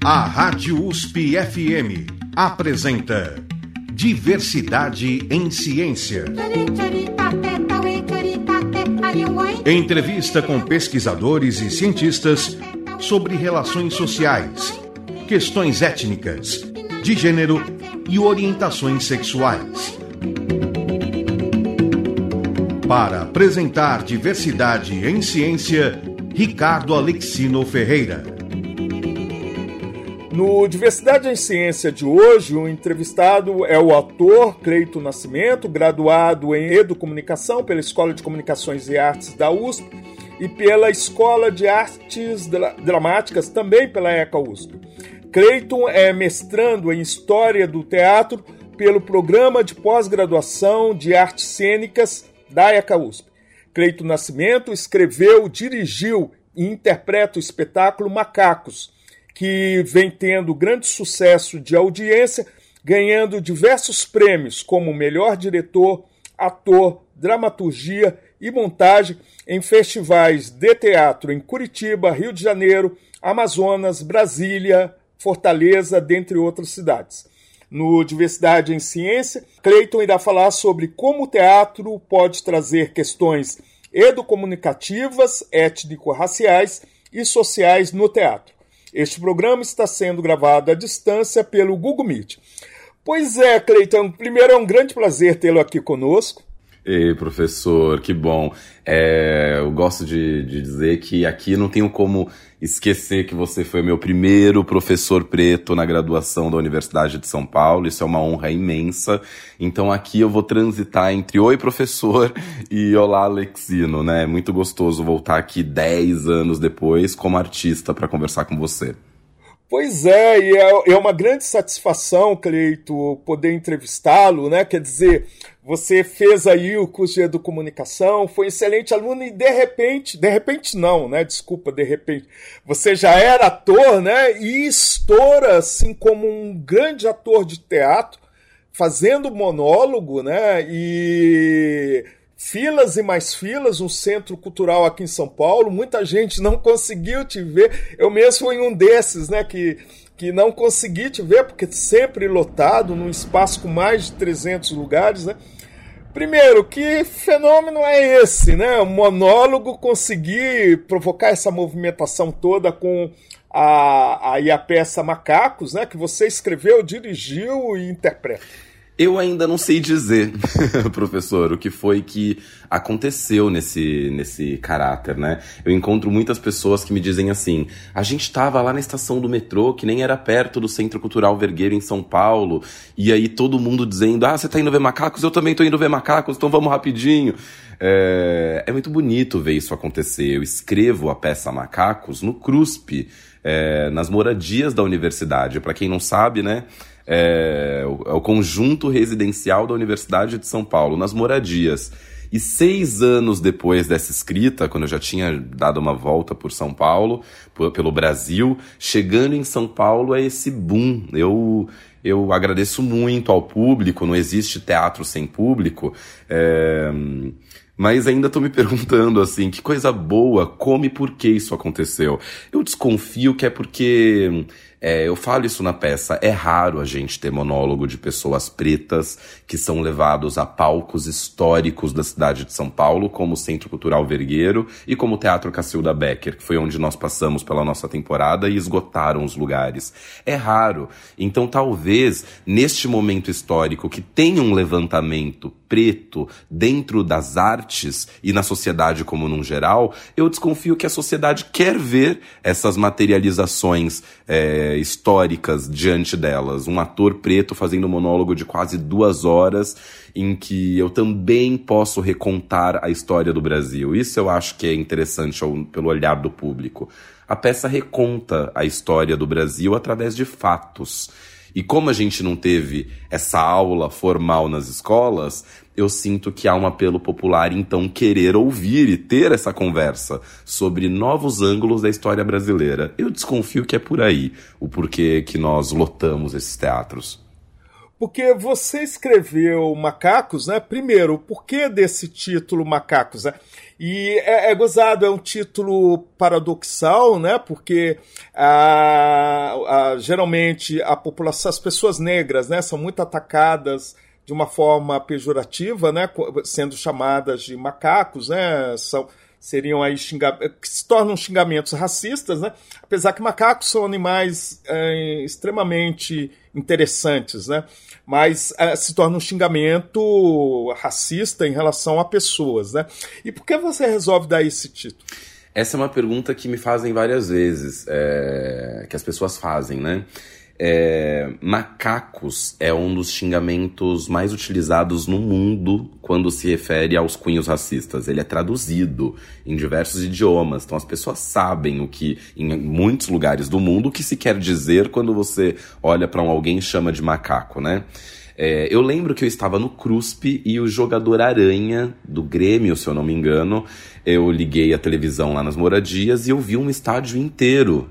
A Rádio USP-FM apresenta Diversidade em Ciência. Entrevista com pesquisadores e cientistas sobre relações sociais, questões étnicas, de gênero e orientações sexuais. Para apresentar Diversidade em Ciência, Ricardo Alexino Ferreira. No Diversidade em Ciência de hoje, o entrevistado é o ator Cleiton Nascimento, graduado em Educomunicação pela Escola de Comunicações e Artes da USP e pela Escola de Artes Dramáticas, também pela ECA USP. Cleiton é mestrando em História do Teatro pelo Programa de Pós-Graduação de Artes Cênicas da ECA USP. Cleiton Nascimento escreveu, dirigiu e interpreta o espetáculo Macacos, que vem tendo grande sucesso de audiência, ganhando diversos prêmios como melhor diretor, ator, dramaturgia e montagem em festivais de teatro em Curitiba, Rio de Janeiro, Amazonas, Brasília, Fortaleza, dentre outras cidades. No Diversidade em Ciência, Cleiton irá falar sobre como o teatro pode trazer questões educomunicativas, étnico-raciais e sociais no teatro. Este programa está sendo gravado à distância pelo Google Meet. Pois é, Cleiton, primeiro é um grande prazer tê-lo aqui conosco. Ei, professor, que bom. Eu gosto de dizer que aqui não tenho como esquecer que você foi meu primeiro professor preto na graduação da Universidade de São Paulo. Isso é uma honra imensa. Então aqui eu vou transitar entre oi, professor, e olá, Alexino, né? Muito gostoso voltar aqui 10 anos depois como artista para conversar com você. Pois é, e é uma grande satisfação, Cleiton, poder entrevistá-lo, né? Quer dizer, você fez aí o curso de Educomunicação, foi excelente aluno e de repente não, né? Desculpa, de repente, você já era ator, né? E estoura, assim, como um grande ator de teatro, fazendo monólogo, né? E filas e mais filas, um centro cultural aqui em São Paulo, muita gente não conseguiu te ver, eu mesmo fui um desses, né, que não consegui te ver, porque sempre lotado, num espaço com mais de 300 lugares, né. Primeiro, que fenômeno é esse, né, um monólogo conseguir provocar essa movimentação toda com a peça Macacos, né, que você escreveu, dirigiu e interpreta? Eu ainda não sei dizer, professor, o que foi que aconteceu nesse caráter, né? Eu encontro muitas pessoas que me dizem assim, a gente estava lá na estação do metrô, que nem era perto do Centro Cultural Vergueiro em São Paulo, e aí todo mundo dizendo, você tá indo ver Macacos? Eu também tô indo ver Macacos, então vamos rapidinho. É muito bonito ver isso acontecer. Eu escrevo a peça Macacos no CRUSP, nas moradias da universidade. Para quem não sabe, né? É o conjunto residencial da Universidade de São Paulo, nas moradias. E 6 anos depois dessa escrita, quando eu já tinha dado uma volta por São Paulo, pelo Brasil, chegando em São Paulo é esse boom. Eu agradeço muito ao público, não existe teatro sem público, mas ainda estou me perguntando, assim, que coisa boa, como e por que isso aconteceu. Eu desconfio que é porque... eu falo isso na peça, é raro a gente ter monólogo de pessoas pretas que são levados a palcos históricos da cidade de São Paulo, como o Centro Cultural Vergueiro e como o Teatro Cacilda Becker, que foi onde nós passamos pela nossa temporada e esgotaram os lugares. É raro. Então, talvez, neste momento histórico que tem um levantamento preto dentro das artes e na sociedade como num geral, eu desconfio que a sociedade quer ver essas materializações históricas diante delas. Um ator preto fazendo um monólogo de quase 2 horas em que eu também posso recontar a história do Brasil. Isso eu acho que é interessante pelo olhar do público. A peça reconta a história do Brasil através de fatos. E como a gente não teve essa aula formal nas escolas, eu sinto que há um apelo popular, então, querer ouvir e ter essa conversa sobre novos ângulos da história brasileira. Eu desconfio que é por aí o porquê que nós lotamos esses teatros. Porque você escreveu Macacos, né? Primeiro, o porquê desse título Macacos, né? E é gozado, é um título paradoxal, né? Porque geralmente a população, as pessoas negras, né, são muito atacadas de uma forma pejorativa, né, sendo chamadas de macacos, né? Seriam aí que se tornam xingamentos racistas, né? Apesar que macacos são animais extremamente interessantes, né? Mas se torna um xingamento racista em relação a pessoas, né? E por que você resolve dar esse título? Essa é uma pergunta que me fazem várias vezes, que as pessoas fazem, né? Macacos é um dos xingamentos mais utilizados no mundo quando se refere aos cunhos racistas. Ele é traduzido em diversos idiomas, então as pessoas sabem o que, em muitos lugares do mundo, o que se quer dizer quando você olha para alguém e chama de macaco, né? Eu lembro que eu estava no CRUSP e o jogador Aranha, do Grêmio, se eu não me engano, eu liguei a televisão lá nas moradias e eu vi um estádio inteiro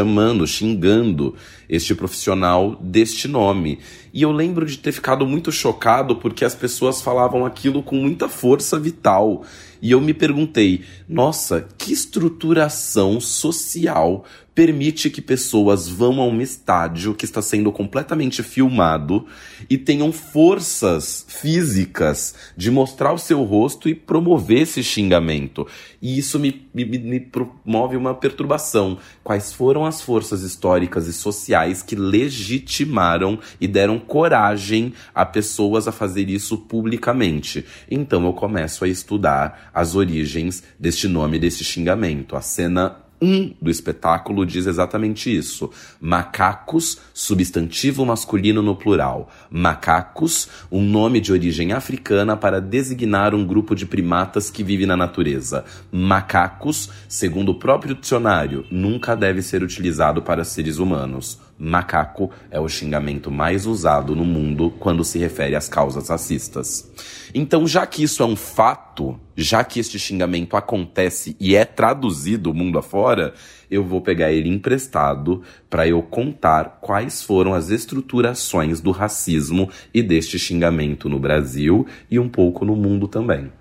xingando este profissional deste nome. E eu lembro de ter ficado muito chocado porque as pessoas falavam aquilo com muita força vital. E eu me perguntei, nossa, que estruturação social permite que pessoas vão a um estádio que está sendo completamente filmado e tenham forças físicas de mostrar o seu rosto e promover esse xingamento. E isso me promove uma perturbação. Quais foram as forças históricas e sociais que legitimaram e deram coragem a pessoas a fazer isso publicamente? Então eu começo a estudar as origens deste nome, deste xingamento. A cena 1 do espetáculo diz exatamente isso. Macacos, substantivo masculino no plural. Macacos, um nome de origem africana para designar um grupo de primatas que vive na natureza. Macacos, segundo o próprio dicionário, nunca deve ser utilizado para seres humanos. Macaco é o xingamento mais usado no mundo quando se refere às causas racistas. Então, já que isso é um fato, já que este xingamento acontece e é traduzido mundo afora, eu vou pegar ele emprestado para eu contar quais foram as estruturações do racismo e deste xingamento no Brasil e um pouco no mundo também.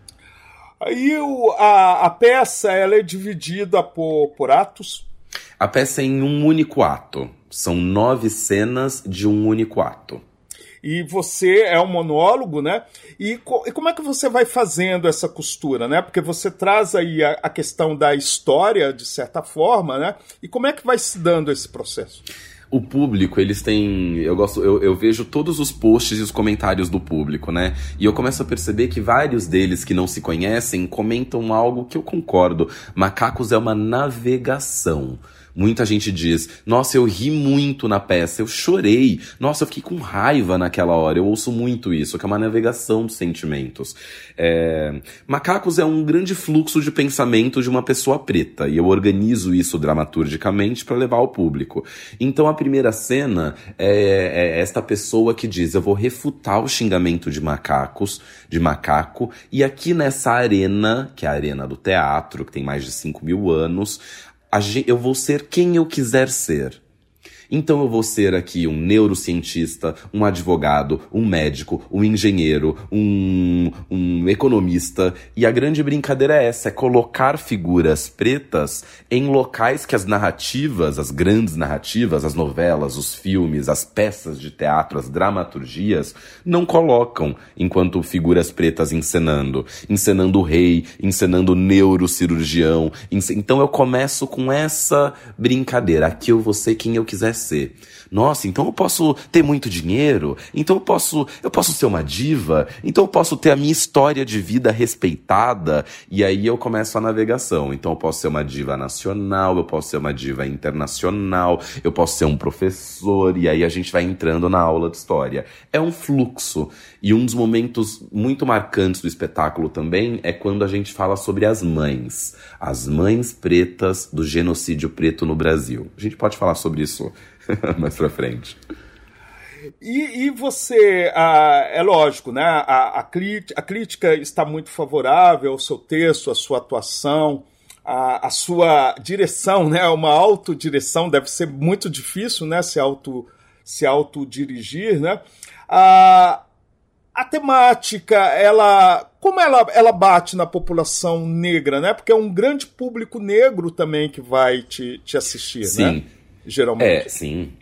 Aí a peça ela é dividida por atos? A peça é em um único ato. São 9 cenas de um único ato. E você é um monólogo, né? E como é que você vai fazendo essa costura, né? Porque você traz aí a questão da história, de certa forma, né? E como é que vai se dando esse processo? O público, eles têm... Eu vejo todos os posts e os comentários do público, né? E eu começo a perceber que vários deles que não se conhecem comentam algo que eu concordo. Macacos é uma navegação. Muita gente diz, nossa, eu ri muito na peça, eu chorei, nossa, eu fiquei com raiva naquela hora. Eu ouço muito isso, que é uma navegação dos sentimentos. Macacos é um grande fluxo de pensamento de uma pessoa preta, e eu organizo isso dramaturgicamente para levar ao público. Então a primeira cena é esta pessoa que diz, eu vou refutar o xingamento de macacos, de macaco, e aqui nessa arena, que é a arena do teatro, que tem mais de 5.000 anos, eu vou ser quem eu quiser ser. Então eu vou ser aqui um neurocientista, um advogado, um médico, um engenheiro, um economista. E a grande brincadeira é essa, é colocar figuras pretas em locais que as narrativas, as grandes narrativas, as novelas, os filmes, as peças de teatro, as dramaturgias, não colocam enquanto figuras pretas encenando o rei, encenando o neurocirurgião. Então eu começo com essa brincadeira. Aqui eu vou ser quem eu quiser ser. Nossa, então eu posso ter muito dinheiro? Então eu posso ser uma diva? Então eu posso ter a minha história de vida respeitada? E aí eu começo a navegação. Então eu posso ser uma diva nacional, eu posso ser uma diva internacional, eu posso ser um professor, e aí a gente vai entrando na aula de história. É um fluxo. E um dos momentos muito marcantes do espetáculo também é quando a gente fala sobre as mães pretas do genocídio preto no Brasil. A gente pode falar sobre isso mais pra frente. E você, é lógico, né? A crítica está muito favorável ao seu texto, à sua atuação, à sua direção, né? Uma autodireção deve ser muito difícil, né? Se se autodirigir, né? A temática, como ela bate na população negra, né? Porque é um grande público negro também que vai te assistir, sim, né? Geralmente. Sim.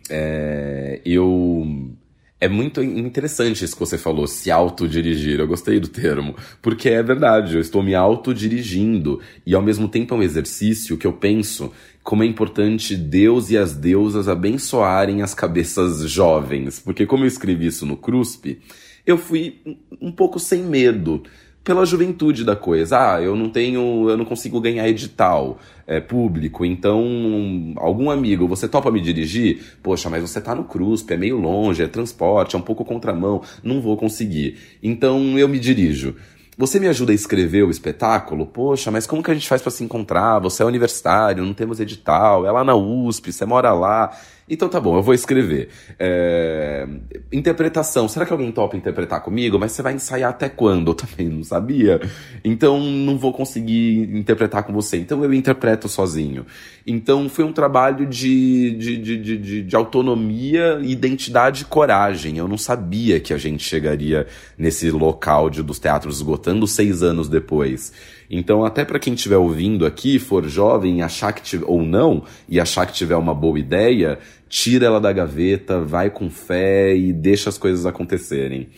É muito interessante isso que você falou, se autodirigir. Eu gostei do termo, porque é verdade, eu estou me autodirigindo. E ao mesmo tempo é um exercício que eu penso como é importante Deus e as deusas abençoarem as cabeças jovens. Porque como eu escrevi isso no CRUSP, eu fui um pouco sem medo pela juventude da coisa. Eu não consigo ganhar edital público, então algum amigo, você topa me dirigir? Poxa, mas você tá no CRUSP, é meio longe, é transporte, é um pouco contramão, não vou conseguir. Então eu me dirijo. Você me ajuda a escrever o espetáculo? Poxa, mas como que a gente faz para se encontrar? Você é universitário, não temos edital, é lá na USP, você mora lá. Então tá bom, eu vou escrever. Interpretação, será que alguém topa interpretar comigo? Mas você vai ensaiar até quando? Eu também não sabia. Então não vou conseguir interpretar com você. Então eu interpreto sozinho. Então foi um trabalho de autonomia, identidade e coragem. Eu não sabia que a gente chegaria nesse local dos teatros esgotando 6 anos depois. Então, até para quem estiver ouvindo aqui, for jovem, achar que ou não, e achar que tiver uma boa ideia, tira ela da gaveta, vai com fé e deixa as coisas acontecerem.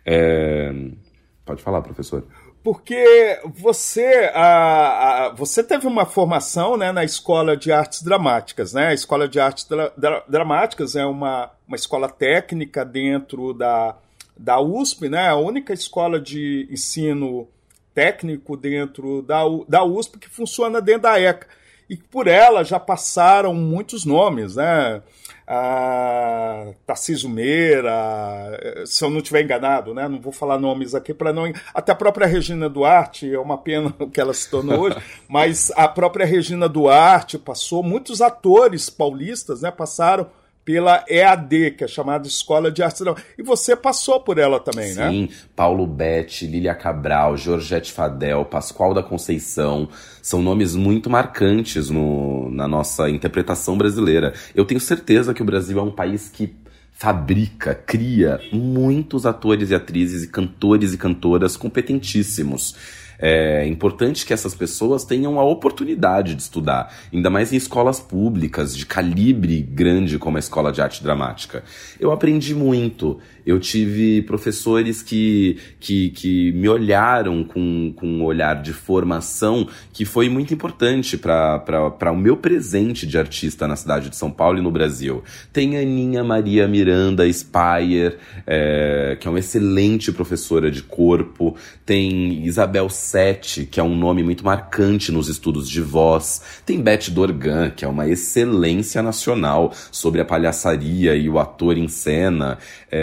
Pode falar, professor. Porque você teve uma formação, né, na Escola de Artes Dramáticas, né? A Escola de Artes Dramáticas é uma escola técnica dentro da USP, né? A única escola de ensino técnico dentro da USP que funciona dentro da ECA. E por ela já passaram muitos nomes, né? Tarcísio Meira, se eu não estiver enganado, né? Não vou falar nomes aqui para não... Até a própria Regina Duarte, é uma pena o que ela se tornou hoje, mas a própria Regina Duarte passou, muitos atores paulistas, né, passaram pela EAD, que é chamada Escola de Artes Dramáticas. E você passou por ela também, né? Sim, Paulo Betti, Lília Cabral, Georgette Fadel, Pascoal da Conceição, são nomes muito marcantes na nossa interpretação brasileira. Eu tenho certeza que o Brasil é um país que fabrica, cria muitos atores e atrizes e cantores e cantoras competentíssimos. É importante que essas pessoas tenham a oportunidade de estudar, ainda mais em escolas públicas de calibre grande como a Escola de Arte Dramática. Eu aprendi muito, eu tive professores que me olharam com um olhar de formação que foi muito importante para o meu presente de artista na cidade de São Paulo e no Brasil. Tem Aninha Maria Miranda Speyer, que é uma excelente professora de corpo, tem Isabel Sete, que é um nome muito marcante nos estudos de voz. Tem Beth Dorgan, que é uma excelência nacional sobre a palhaçaria e o ator em cena.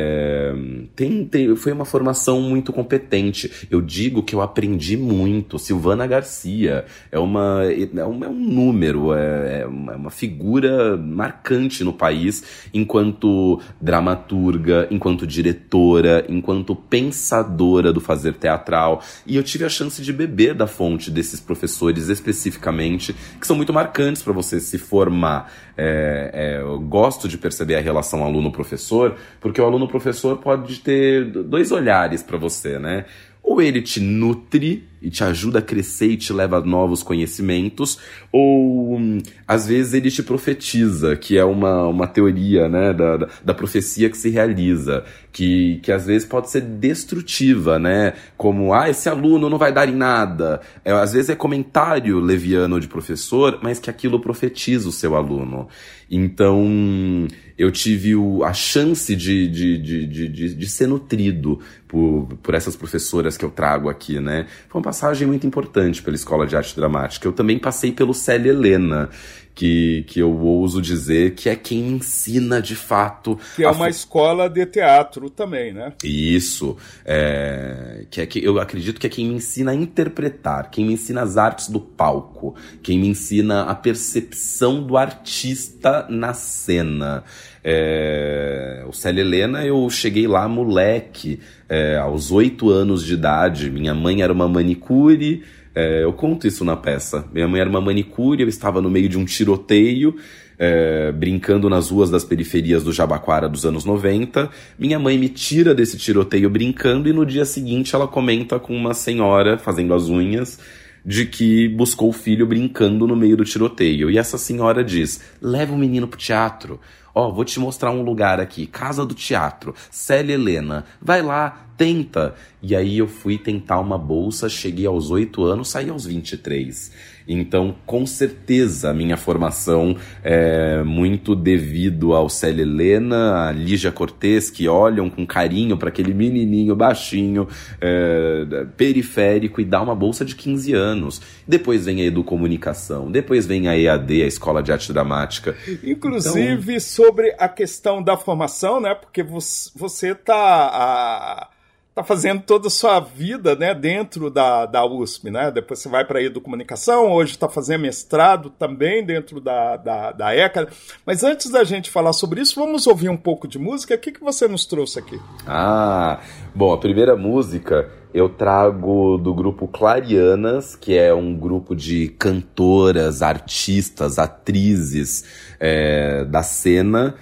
Foi uma formação muito competente. Eu digo que eu aprendi muito. Silvana Garcia é um número, é uma figura marcante no país enquanto dramaturga, enquanto diretora, enquanto pensadora do fazer teatral. E eu tive a chance de beber da fonte desses professores especificamente, que são muito marcantes para você se formar. Eu gosto de perceber a relação aluno-professor, porque o aluno-professor pode ter 2 olhares para você, né? Ou ele te nutre e te ajuda a crescer e te leva a novos conhecimentos, ou às vezes ele te profetiza, que é uma teoria, né, da profecia que se realiza, que às vezes pode ser destrutiva, né, como, esse aluno não vai dar em nada. Às vezes é comentário leviano de professor, mas que aquilo profetiza o seu aluno. Então, eu tive a chance de ser nutrido por essas professoras que eu trago aqui, né. Foi uma passagem muito importante pela Escola de Arte Dramática. Eu também passei pelo Célia Helena, que eu ouso dizer que é quem ensina de fato... Que é uma escola de teatro também, né? Isso. Eu acredito que é quem me ensina a interpretar, quem me ensina as artes do palco, quem me ensina a percepção do artista na cena. O Célia Helena, eu cheguei lá moleque, aos 8 anos de idade. Minha mãe era uma manicure, Eu conto isso na peça. Minha mãe era uma manicure, eu estava no meio de um tiroteio, brincando nas ruas das periferias do Jabaquara dos anos 90. Minha mãe me tira desse tiroteio brincando e no dia seguinte ela comenta com uma senhora fazendo as unhas de que buscou o filho brincando no meio do tiroteio. E essa senhora diz: leva o menino pro teatro. Vou te mostrar um lugar aqui, Casa do Teatro, Célia Helena, vai lá, tenta. E aí eu fui tentar uma bolsa, cheguei aos 8 anos, saí aos 23. Então, com certeza, a minha formação é muito devido ao Célia Helena, a Lígia Cortez, que olham com carinho para aquele menininho baixinho, periférico, e dá uma bolsa de 15 anos. Depois vem a Educomunicação, depois vem a EAD, a Escola de Arte Dramática. Inclusive, então, sobre a questão da formação, né? Porque você está fazendo toda a sua vida, né, dentro da USP, né? Depois você vai para a Educomunicação, hoje está fazendo mestrado também dentro da ECA. Mas antes da gente falar sobre isso, vamos ouvir um pouco de música. O que você nos trouxe aqui? Bom, a primeira música eu trago do grupo Clarianas, que é um grupo de cantoras, artistas, atrizes da cena,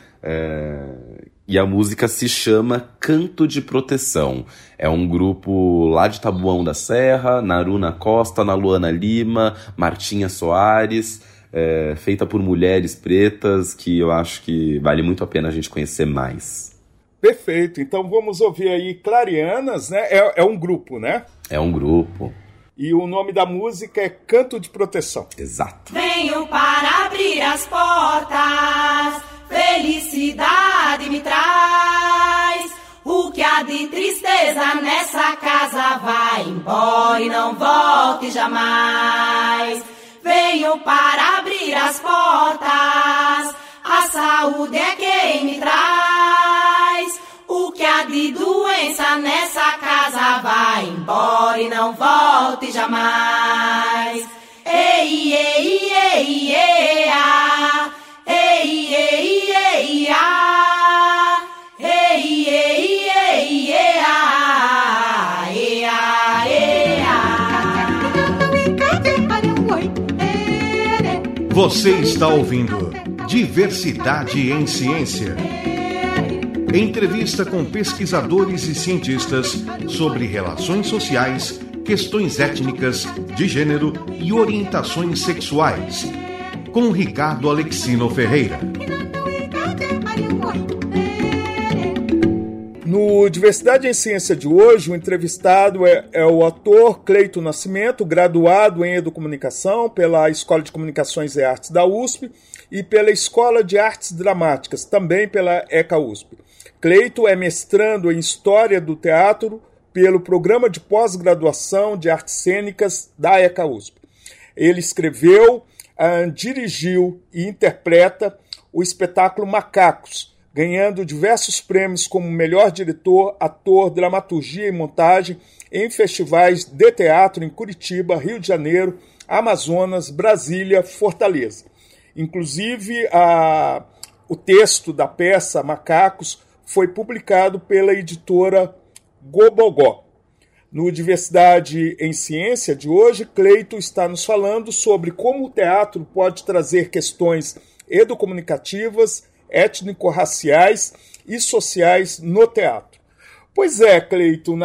e a música se chama Canto de Proteção. É um grupo lá de Taboão da Serra, Naruna Costa, na Luana Lima, Martinha Soares, feita por mulheres pretas, que eu acho que vale muito a pena a gente conhecer mais. Perfeito, então vamos ouvir aí Clarianas, né? É um grupo, né? É um grupo. E o nome da música é Canto de Proteção. Exato. Venho para abrir as portas, felicidade me traz. O que há de tristeza nessa casa vai embora e não volte jamais. Venho para abrir as portas, a saúde é quem me traz. O que há de doença nessa casa vai embora e não volte jamais. Ei, ei, ei, ei, ah. Ei, ei, ei, ah. Ei, ei, ei, ei, ah. Ei, ah, ei, ah. Você está ouvindo Diversidade em Ciência. Entrevista com pesquisadores e cientistas sobre relações sociais, questões étnicas, de gênero e orientações sexuais. Com Ricardo Alexino Ferreira. No Diversidade em Ciência de hoje, o entrevistado é o ator Cleito Nascimento, graduado em Educomunicação pela Escola de Comunicações e Artes da USP e pela Escola de Artes Dramáticas, também pela ECA USP. Cleito é mestrando em História do Teatro pelo Programa de Pós-Graduação de Artes Cênicas da ECA USP. Ele escreveu, dirigiu e interpreta o espetáculo Macacos, ganhando diversos prêmios como melhor diretor, ator, dramaturgia e montagem em festivais de teatro em Curitiba, Rio de Janeiro, Amazonas, Brasília, Fortaleza. Inclusive, o texto da peça Macacos foi publicado pela editora Gobogó. No Diversidade em Ciência de hoje, Cleito está nos falando sobre como o teatro pode trazer questões educomunicativas, étnico-raciais e sociais no teatro. Pois é, Cleito,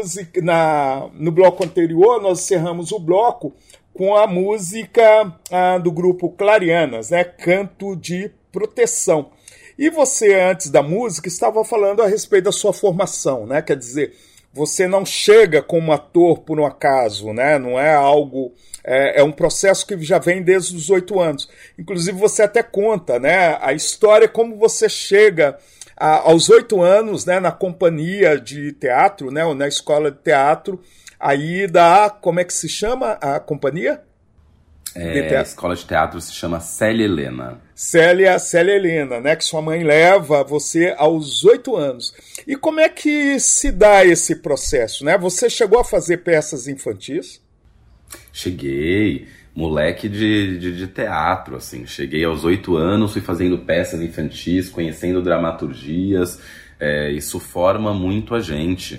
no bloco anterior nós encerramos o bloco com a música do grupo Clarianas, né? Canto de Proteção. E você, antes da música, estava falando a respeito da sua formação, né? Quer dizer, você não chega como ator por um acaso, né? Não é algo... É um processo que já vem desde os 8 anos. Inclusive, você até conta, né? A história, como você chega aos 8 anos, né? Na companhia de teatro, né? Ou na escola de teatro, aí como é que se chama a companhia? A escola de teatro se chama Célia Helena. Célia Helena, né? Que sua mãe leva você aos 8 anos. E como é que se dá esse processo, né? Você chegou a fazer peças infantis? Cheguei, moleque de teatro, assim. Cheguei aos 8 anos, fui fazendo peças infantis, conhecendo dramaturgias. Isso forma muito a gente.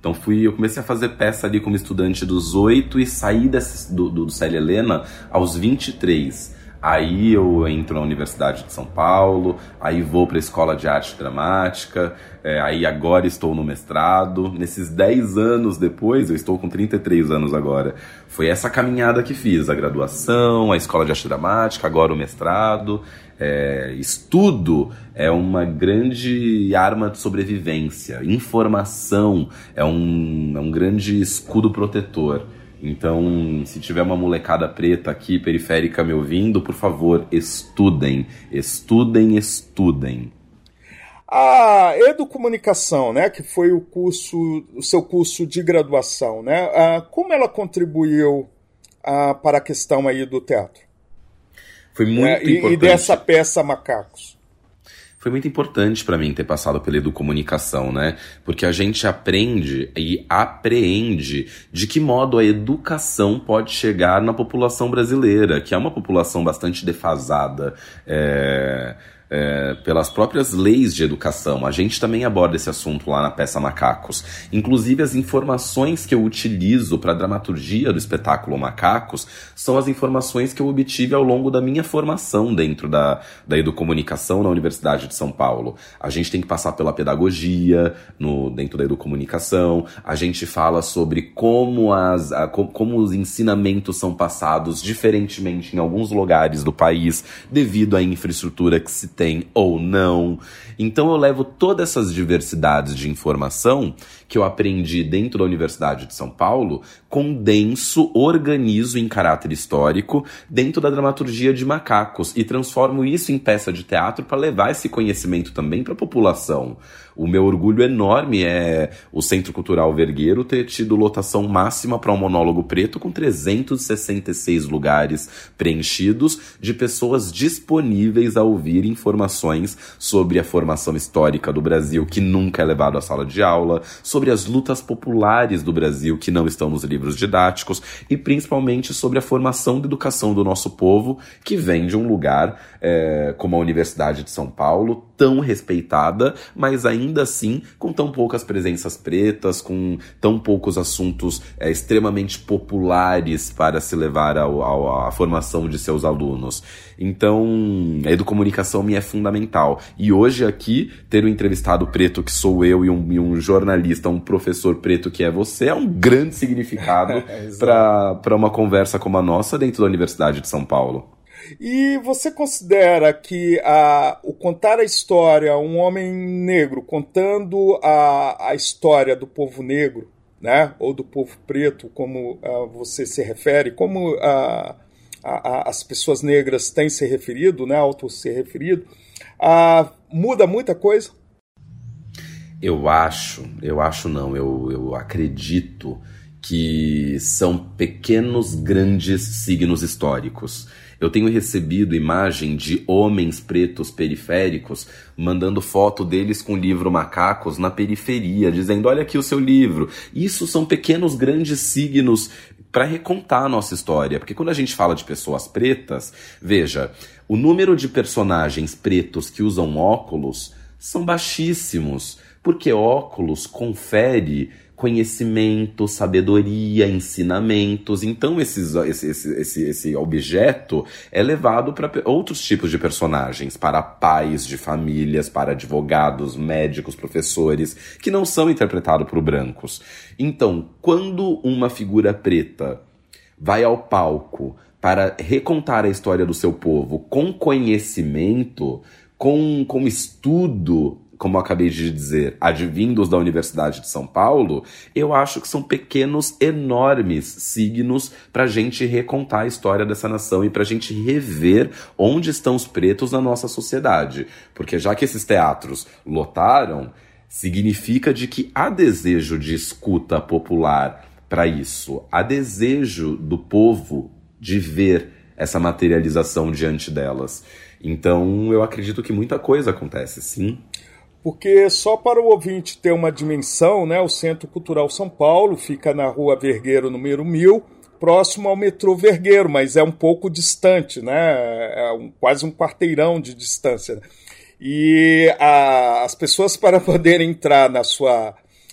Então eu comecei a fazer peça ali como estudante dos 8 e saí do Célia Helena aos 23. Aí eu entro na Universidade de São Paulo, aí vou para a Escola de Arte Dramática, aí agora estou no mestrado. Nesses 10 anos depois, eu estou com 33 anos agora, foi essa caminhada que fiz, a graduação, a Escola de Arte Dramática, agora o mestrado. Estudo é uma grande arma de sobrevivência, informação é um grande escudo protetor. Então, se tiver uma molecada preta aqui, periférica, me ouvindo, por favor, estudem. Estudem, estudem. A Educomunicação, né, que foi o seu curso de graduação, né, como ela contribuiu para a questão aí do teatro? Foi muito importante. E dessa peça Macacos? Foi muito importante para mim ter passado pela Educomunicação, né? Porque a gente aprende e apreende de que modo a educação pode chegar na população brasileira, que é uma população bastante defasada, pelas próprias leis de educação. A gente também aborda esse assunto lá na peça Macacos. Inclusive, as informações que eu utilizo para a dramaturgia do espetáculo Macacos são as informações que eu obtive ao longo da minha formação dentro da Educomunicação na Universidade de São Paulo. A gente tem que passar pela pedagogia dentro da Educomunicação, a gente fala sobre como os ensinamentos são passados diferentemente em alguns lugares do país devido à infraestrutura que se tem ou não. Então eu levo todas essas diversidades de informação que eu aprendi dentro da Universidade de São Paulo, condenso, organizo em caráter histórico dentro da dramaturgia de Macacos e transformo isso em peça de teatro para levar esse conhecimento também para a população. O meu orgulho enorme é o Centro Cultural Vergueiro ter tido lotação máxima para um monólogo preto com 366 lugares preenchidos de pessoas disponíveis a ouvir informações sobre a formação histórica do Brasil, que nunca é levado à sala de aula, sobre as lutas populares do Brasil, que não estão nos livros didáticos, e principalmente sobre a formação da educação do nosso povo, que vem de um lugar como a Universidade de São Paulo, tão respeitada, mas ainda assim com tão poucas presenças pretas, com tão poucos assuntos extremamente populares para se levar à formação de seus alunos. Então, a Educomunicação me é fundamental. E hoje aqui, ter um entrevistado preto que sou eu e um jornalista, um professor preto que é você, é um grande significado para uma conversa como a nossa dentro da Universidade de São Paulo. E você considera que o contar a história, um homem negro contando a história do povo negro, né, ou do povo preto, como você se refere, como as pessoas negras têm se referido, né, se referido, muda muita coisa? Eu acredito que são pequenos, grandes signos históricos. Eu tenho recebido imagem de homens pretos periféricos mandando foto deles com o livro Macacos na periferia, dizendo, olha aqui o seu livro. Isso são pequenos, grandes signos para recontar a nossa história. Porque quando a gente fala de pessoas pretas, veja, o número de personagens pretos que usam óculos são baixíssimos, porque óculos confere conhecimento, sabedoria, ensinamentos. Então esse objeto é levado para outros tipos de personagens, para pais de famílias, para advogados, médicos, professores, que não são interpretados por brancos. Então, quando uma figura preta vai ao palco para recontar a história do seu povo com conhecimento, com estudo, como eu acabei de dizer, advindos da Universidade de São Paulo, eu acho que são pequenos, enormes signos para a gente recontar a história dessa nação e para a gente rever onde estão os pretos na nossa sociedade. Porque já que esses teatros lotaram, significa de que há desejo de escuta popular para isso, há desejo do povo de ver essa materialização diante delas. Então, eu acredito que muita coisa acontece, sim. Porque só para o ouvinte ter uma dimensão, né, o Centro Cultural São Paulo fica na Rua Vergueiro, número 1000, próximo ao metrô Vergueiro, mas é um pouco distante, né, quase um quarteirão de distância. E as pessoas, para poderem entrar na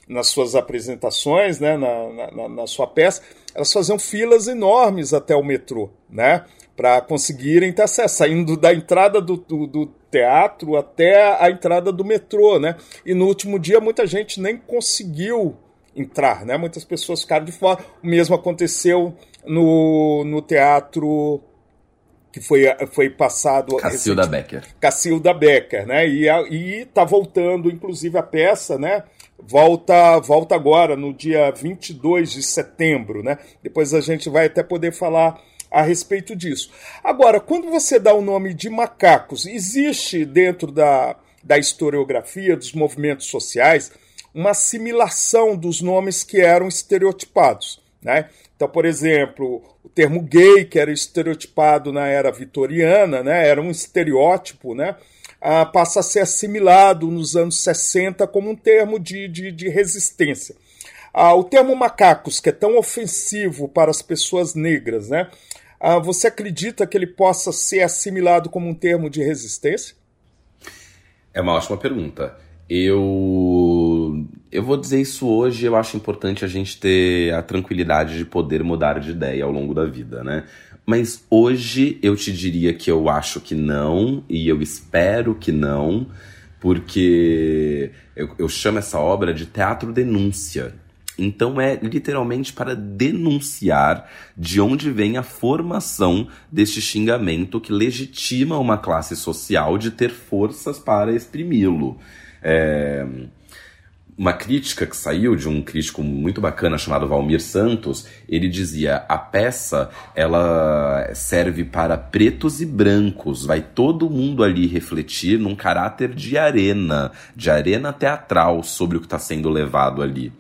nas suas apresentações, né, na sua peça, elas faziam filas enormes até o metrô, né, para conseguirem ter acesso, saindo da entrada do teatro até a entrada do metrô, né, e no último dia muita gente nem conseguiu entrar, né, muitas pessoas ficaram de fora. O mesmo aconteceu no teatro que foi passado... Cacilda Becker. Cacilda Becker, né? E tá voltando, inclusive, a peça, né? Volta agora, no dia 22 de setembro, né? Depois a gente vai até poder falar a respeito disso. Agora, quando você dá o nome de macacos, existe dentro da historiografia, dos movimentos sociais, uma assimilação dos nomes que eram estereotipados, né? Então, por exemplo, o termo gay, que era estereotipado na era vitoriana, né, era um estereótipo, né, passa a ser assimilado nos anos 60 como um termo de resistência. O termo macacos, que é tão ofensivo para as pessoas negras, né, você acredita que ele possa ser assimilado como um termo de resistência? É uma ótima pergunta. Eu vou dizer isso hoje. Eu acho importante a gente ter a tranquilidade de poder mudar de ideia ao longo da vida, né? Mas hoje eu te diria que eu acho que não, e eu espero que não, porque eu chamo essa obra de teatro denúncia. Então é literalmente para denunciar de onde vem a formação deste xingamento que legitima uma classe social de ter forças para exprimi-lo. Uma crítica que saiu de um crítico muito bacana chamado Valmir Santos, ele dizia: a peça ela serve para pretos e brancos, vai todo mundo ali refletir num caráter de arena teatral sobre o que está sendo levado ali.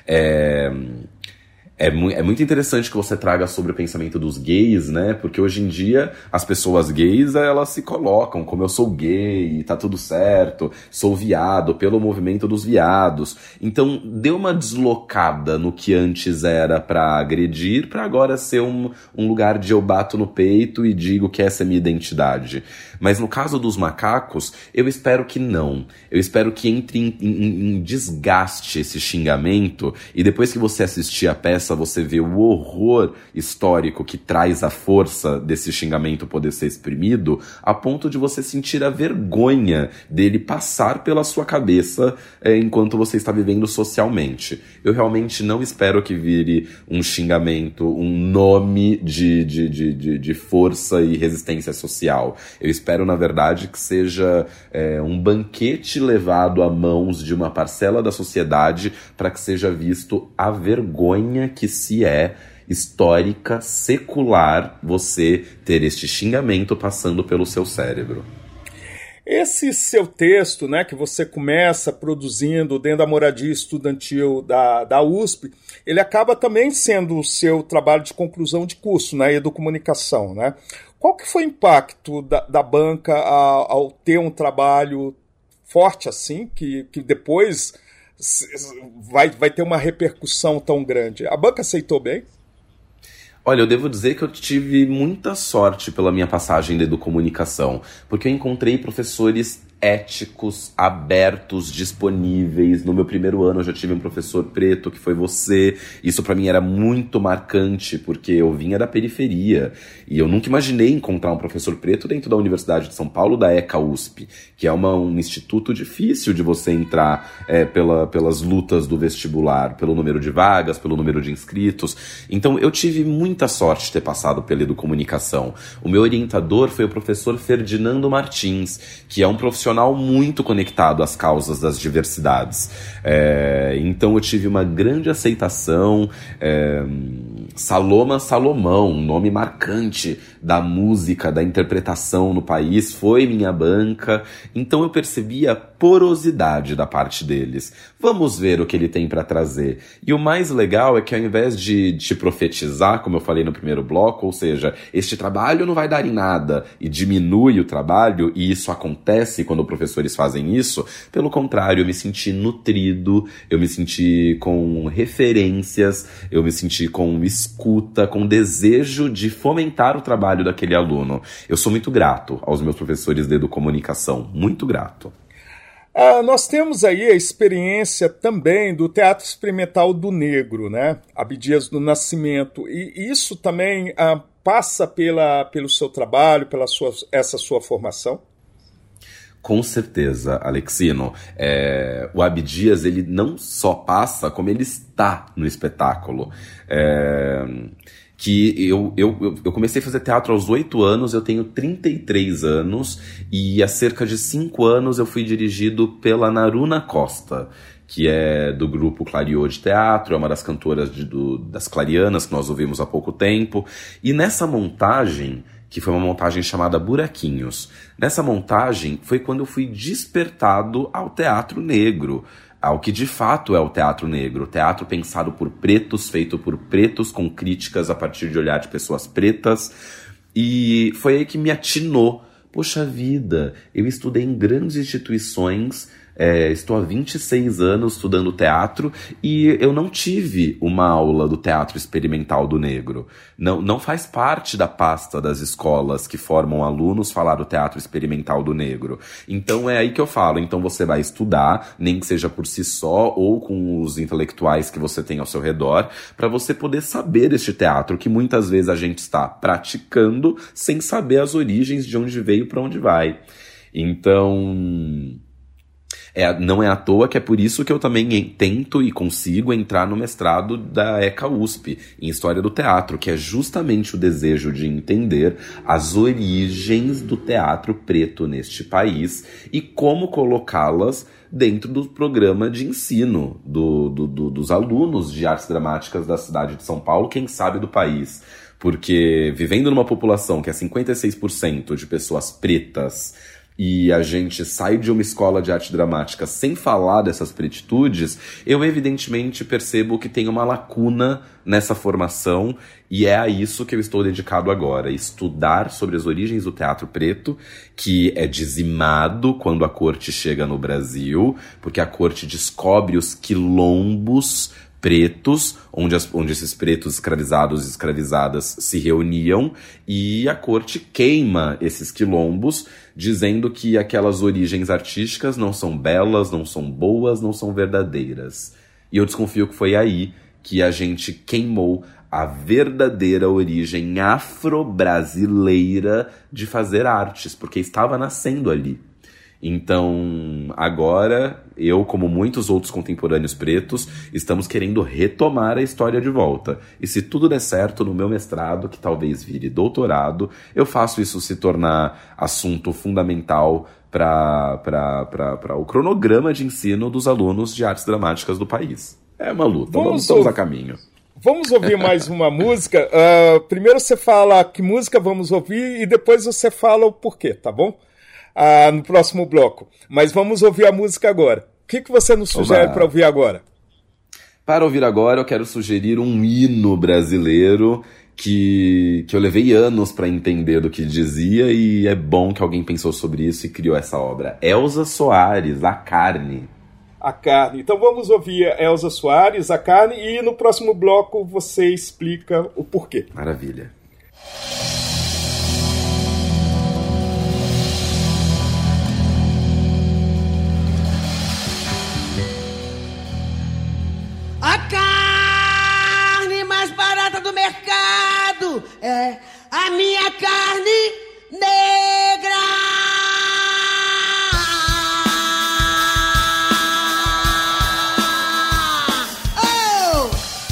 É muito interessante que você traga sobre o pensamento dos gays, né? Porque hoje em dia as pessoas gays, elas se colocam como eu sou gay, tá tudo certo, sou viado, pelo movimento dos viados. Então deu uma deslocada no que antes era pra agredir, pra agora ser um lugar de eu bato no peito e digo que essa é minha identidade. Mas no caso dos macacos, eu espero que não. Eu espero que entre em desgaste esse xingamento, e depois que você assistir a peça, você vê o horror histórico que traz a força desse xingamento poder ser exprimido, a ponto de você sentir a vergonha dele passar pela sua cabeça enquanto você está vivendo socialmente. Eu realmente não espero que vire um xingamento, um nome de força e resistência social. Eu espero, na verdade, que seja um banquete levado a mãos de uma parcela da sociedade para que seja visto a vergonha que se é histórica, secular, você ter este xingamento passando pelo seu cérebro. Esse seu texto, né, que você começa produzindo dentro da moradia estudantil da USP, ele acaba também sendo o seu trabalho de conclusão de curso na Educomunicação, né? Qual que foi o impacto da banca ao ter um trabalho forte assim, que depois vai ter uma repercussão tão grande? A banca aceitou bem? Olha, eu devo dizer que eu tive muita sorte pela minha passagem da Educomunicação, porque eu encontrei professores éticos, abertos, disponíveis. No meu primeiro ano eu já tive um professor preto, que foi você. Isso pra mim era muito marcante, porque eu vinha da periferia e eu nunca imaginei encontrar um professor preto dentro da Universidade de São Paulo, da ECA USP, que é um instituto difícil de você entrar pelas lutas do vestibular, pelo número de vagas, pelo número de inscritos. Então eu tive muita sorte de ter passado pela Educomunicação. O meu orientador foi o professor Ferdinando Martins, que é um profissional muito conectado às causas das diversidades. Então eu tive uma grande aceitação. Saloma Salomão, um nome marcante da música, da interpretação no país, foi minha banca. Então eu percebi a porosidade da parte deles. Vamos ver o que ele tem para trazer. E o mais legal é que, ao invés de te profetizar, como eu falei no primeiro bloco, ou seja, este trabalho não vai dar em nada, e diminui o trabalho, e isso acontece quando professores fazem isso, pelo contrário, eu me senti nutrido, eu me senti com referências, eu me senti com escuta, com desejo de fomentar o trabalho daquele aluno. Eu sou muito grato aos meus professores de Educomunicação, muito grato. Nós temos aí a experiência também do Teatro Experimental do Negro, né? Abdias do Nascimento. E isso também passa pelo seu trabalho, essa sua formação? Com certeza, Alexino. O Abdias, ele não só passa, como ele está no espetáculo. Que eu comecei a fazer teatro aos 8 anos, eu tenho 33 anos, e há cerca de 5 anos eu fui dirigido pela Naruna Costa, que é do grupo Clariô de Teatro, é uma das cantoras das Clarianas, que nós ouvimos há pouco tempo. E nessa montagem, que foi uma montagem chamada Buraquinhos, nessa montagem foi quando eu fui despertado ao teatro negro, ao que de fato é o teatro negro, o teatro pensado por pretos, feito por pretos, com críticas a partir de olhar de pessoas pretas. E foi aí que me atinou. Poxa vida, eu estudei em grandes instituições, estou há 26 anos estudando teatro e eu não tive uma aula do Teatro Experimental do Negro. Não faz parte da pasta das escolas que formam alunos falar do Teatro Experimental do Negro. Então é aí que eu falo, então você vai estudar, nem que seja por si só ou com os intelectuais que você tem ao seu redor, para você poder saber este teatro que muitas vezes a gente está praticando sem saber as origens de onde veio para onde vai. Então... não é à toa que é por isso que eu também tento e consigo entrar no mestrado da ECA USP, em História do Teatro, que é justamente o desejo de entender as origens do teatro preto neste país e como colocá-las dentro do programa de ensino dos alunos de artes dramáticas da cidade de São Paulo, quem sabe do país. Porque vivendo numa população que é 56% de pessoas pretas, e a gente sai de uma escola de arte dramática sem falar dessas pretitudes, eu evidentemente percebo que tem uma lacuna nessa formação, e é a isso que eu estou dedicado agora, estudar sobre as origens do teatro preto, que é dizimado quando a corte chega no Brasil, porque a corte descobre os quilombos pretos, onde esses pretos escravizados e escravizadas se reuniam, e a corte queima esses quilombos, dizendo que aquelas origens artísticas não são belas, não são boas, não são verdadeiras. E eu desconfio que foi aí que a gente queimou a verdadeira origem afro-brasileira de fazer artes, porque estava nascendo ali. Então, agora, eu, como muitos outros contemporâneos pretos, estamos querendo retomar a história de volta. E se tudo der certo no meu mestrado, que talvez vire doutorado, eu faço isso se tornar assunto fundamental para o cronograma de ensino dos alunos de artes dramáticas do país. É uma luta, estamos a caminho. Vamos ouvir mais uma música. Primeiro você fala que música vamos ouvir e depois você fala o porquê, tá bom? No próximo bloco. Mas vamos ouvir a música agora. O que você nos sugere para ouvir agora? Para ouvir agora, eu quero sugerir um hino brasileiro que eu levei anos para entender do que dizia, e é bom que alguém pensou sobre isso e criou essa obra. Elza Soares, A Carne. A Carne. Então vamos ouvir Elza Soares, A Carne, e no próximo bloco você explica o porquê. Maravilha. A carne mais barata do mercado é a minha carne negra. Oh!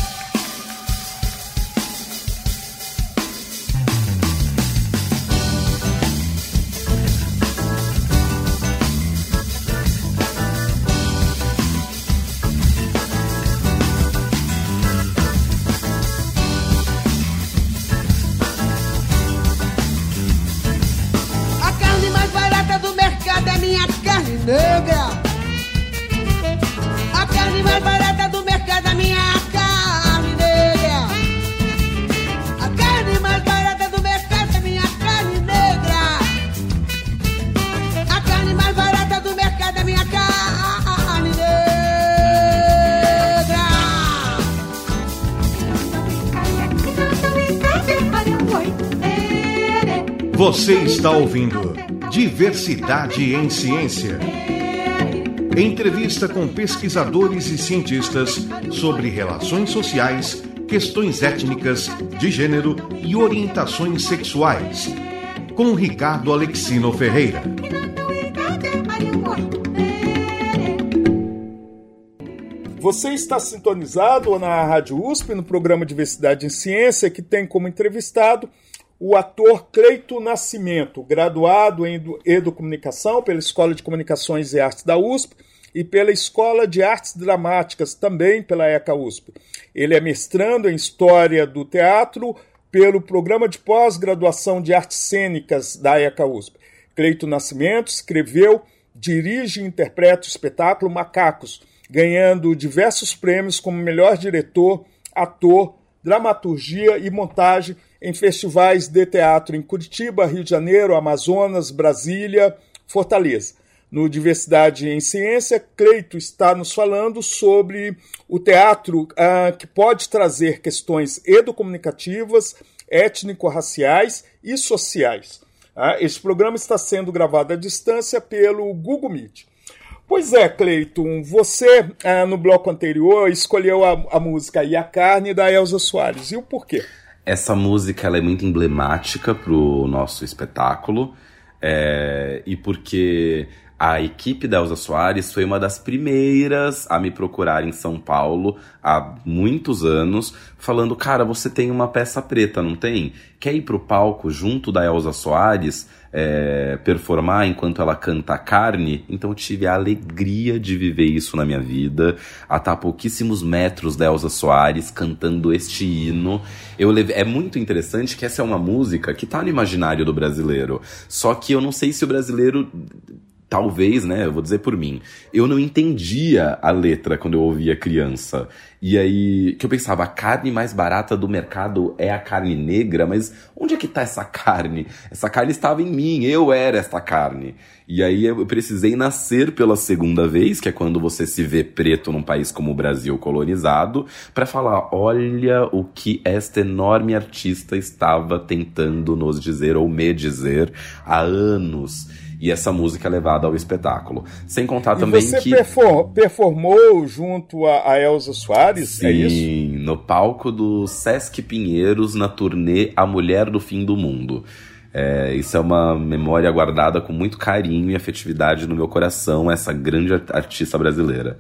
Minha carne negra. A carne mais barata do mercado é minha carne negra. A carne mais barata do mercado é minha carne negra. A carne mais barata do mercado é minha carne negra. Você está ouvindo Diversidade em Ciência. Entrevista com pesquisadores e cientistas sobre relações sociais, questões étnicas, de gênero e orientações sexuais. Com Ricardo Alexino Ferreira. Você está sintonizado na Rádio USP, no programa Diversidade em Ciência, que tem como entrevistado o ator Cleito Nascimento, graduado em Educomunicação pela Escola de Comunicações e Artes da USP e pela Escola de Artes Dramáticas, também pela ECA USP. Ele é mestrando em História do Teatro pelo Programa de Pós-Graduação de Artes Cênicas da ECA USP. Cleito Nascimento escreveu, dirige e interpreta o espetáculo Macacos, ganhando diversos prêmios como melhor diretor, ator, dramaturgia e montagem em festivais de teatro em Curitiba, Rio de Janeiro, Amazonas, Brasília, Fortaleza. No Diversidade em Ciência, Cleito está nos falando sobre o teatro que pode trazer questões educomunicativas, étnico-raciais e sociais. Este programa está sendo gravado à distância pelo Google Meet. Pois é, Cleiton, você no bloco anterior escolheu a música E a Carne da Elza Soares. E o porquê? Essa música ela é muito emblemática para o nosso espetáculo e porque a equipe da Elza Soares foi uma das primeiras a me procurar em São Paulo há muitos anos, falando, cara, você tem uma peça preta, não tem? Quer ir pro palco junto da Elza Soares performar enquanto ela canta Carne? Então eu tive a alegria de viver isso na minha vida, a estar a pouquíssimos metros da Elza Soares cantando este hino. É muito interessante que essa é uma música que tá no imaginário do brasileiro, só que eu não sei se o brasileiro... Talvez, né, eu vou dizer por mim, eu não entendia a letra quando eu ouvia criança. E aí, que eu pensava, a carne mais barata do mercado é a carne negra, mas onde é que tá essa carne? Essa carne estava em mim, eu era esta carne. E aí eu precisei nascer pela segunda vez, que é quando você se vê preto num país como o Brasil colonizado, para falar, olha o que esta enorme artista estava tentando nos dizer, ou me dizer, há anos. E essa música é levada ao espetáculo. Sem contar também você que... performou junto a Elza Soares, sim, é isso? Sim, no palco do Sesc Pinheiros, na turnê A Mulher do Fim do Mundo. Isso é uma memória guardada com muito carinho e afetividade no meu coração, essa grande artista brasileira.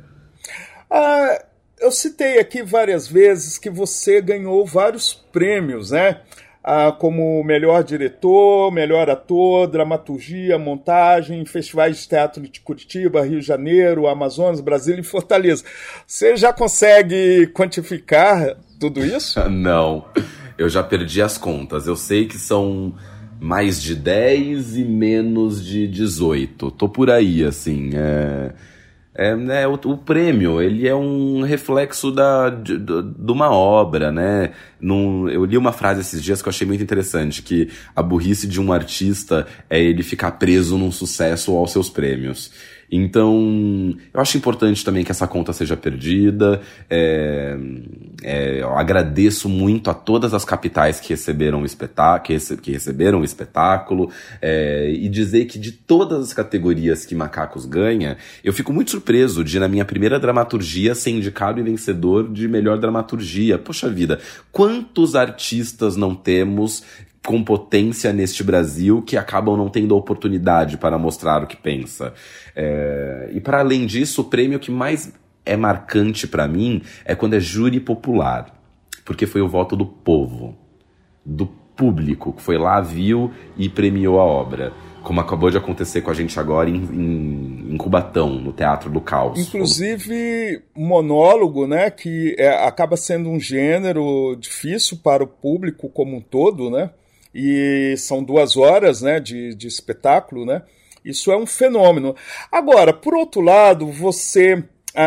Eu citei aqui várias vezes que você ganhou vários prêmios, né? Como melhor diretor, melhor ator, dramaturgia, montagem, em festivais de teatro de Curitiba, Rio de Janeiro, Amazonas, Brasília e Fortaleza. Você já consegue quantificar tudo isso? Não, eu já perdi as contas. Eu sei que são mais de 10 e menos de 18. Tô por aí, assim. O prêmio, ele é um reflexo de uma obra, né? Eu li uma frase esses dias que eu achei muito interessante, que a burrice de um artista é ele ficar preso num sucesso ou aos seus prêmios. Então, eu acho importante também que essa conta seja perdida. Eu agradeço muito a todas as capitais que receberam o espetáculo, e dizer que de todas as categorias que Macacos ganha, eu fico muito surpreso de, na minha primeira dramaturgia, ser indicado e vencedor de melhor dramaturgia. Poxa vida, quantos artistas não temos com potência neste Brasil que acabam não tendo oportunidade para mostrar o que pensa. E para além disso, o prêmio que mais é marcante para mim é quando é júri popular, porque foi o voto do povo, do público, que foi lá, viu e premiou a obra, como acabou de acontecer com a gente agora em Cubatão, no Teatro do Caos. Inclusive, monólogo, né, que acaba sendo um gênero difícil para o público como um todo, né? E são 2 horas, né, de espetáculo, né? Isso é um fenômeno. Agora, por outro lado, você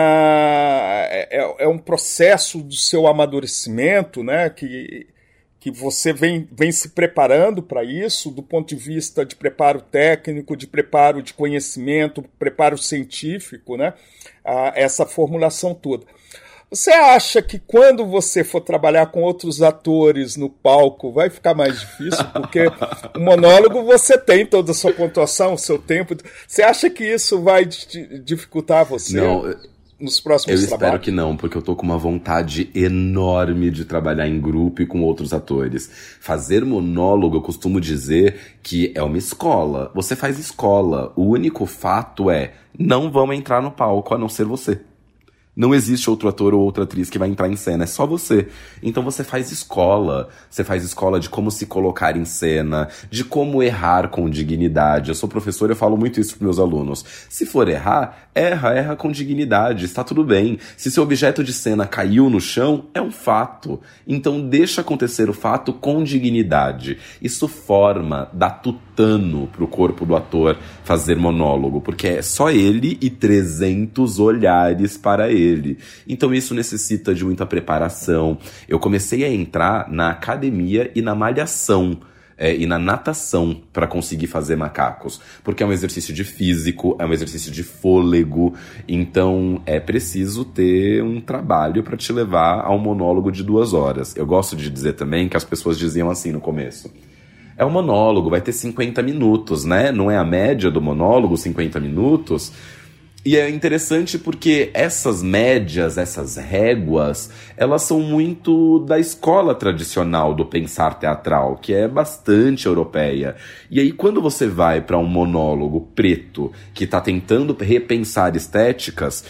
é um processo do seu amadurecimento, né, que você vem se preparando para isso, do ponto de vista de preparo técnico, de preparo de conhecimento, preparo científico, né? Essa formulação toda. Você acha que quando você for trabalhar com outros atores no palco vai ficar mais difícil? Porque o monólogo você tem toda a sua pontuação, o seu tempo. Você acha que isso vai dificultar você? Não, nos próximos trabalhos? Eu espero que não, porque eu tô com uma vontade enorme de trabalhar em grupo e com outros atores. Fazer monólogo, eu costumo dizer que é uma escola. Você faz escola. O único fato é, não vão entrar no palco a não ser você. Não existe outro ator ou outra atriz que vai entrar em cena, é só você. Então você faz escola de como se colocar em cena, de como errar com dignidade. Eu sou professor e eu falo muito isso para meus alunos. Se for errar, erra com dignidade, está tudo bem. Se seu objeto de cena caiu no chão, é um fato. Então deixa acontecer o fato com dignidade. Isso dá tutano pro corpo do ator fazer monólogo, porque é só ele e 300 olhares para ele. Então isso necessita de muita preparação. Eu comecei a entrar na academia e na malhação e na natação para conseguir fazer macacos, porque é um exercício de físico, é um exercício de fôlego, então é preciso ter um trabalho para te levar a um monólogo de 2 horas. Eu gosto de dizer também que as pessoas diziam assim no começo: é um monólogo, vai ter 50 minutos, né? Não é a média do monólogo, 50 minutos? E é interessante porque essas médias, essas réguas, elas são muito da escola tradicional do pensar teatral, que é bastante europeia. E aí quando você vai para um monólogo preto, que está tentando repensar estéticas,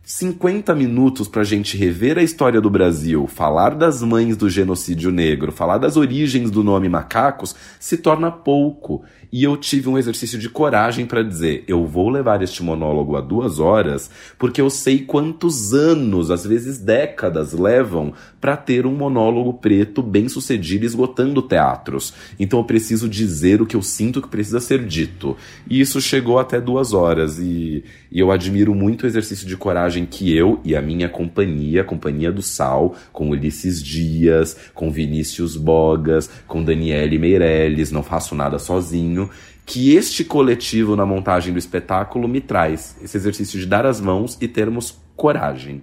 50 minutos pra gente rever a história do Brasil, falar das mães do genocídio negro, falar das origens do nome macacos, se torna pouco. E eu tive um exercício de coragem para dizer, eu vou levar este monólogo a 2 horas, porque eu sei quantos anos, às vezes décadas, levam para ter um monólogo preto bem sucedido esgotando teatros. Então eu preciso dizer o que eu sinto que precisa ser dito. E isso chegou até 2 horas, e eu admiro muito o exercício de coragem que eu e a minha companhia, a Companhia do Sal, com Ulisses Dias, com Vinícius Bogas, com Daniele Meirelles, não faço nada sozinho, que este coletivo na montagem do espetáculo me traz, esse exercício de dar as mãos e termos coragem.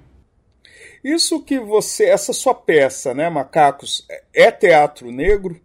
Isso que essa sua peça, né, Macacos, é teatro negro?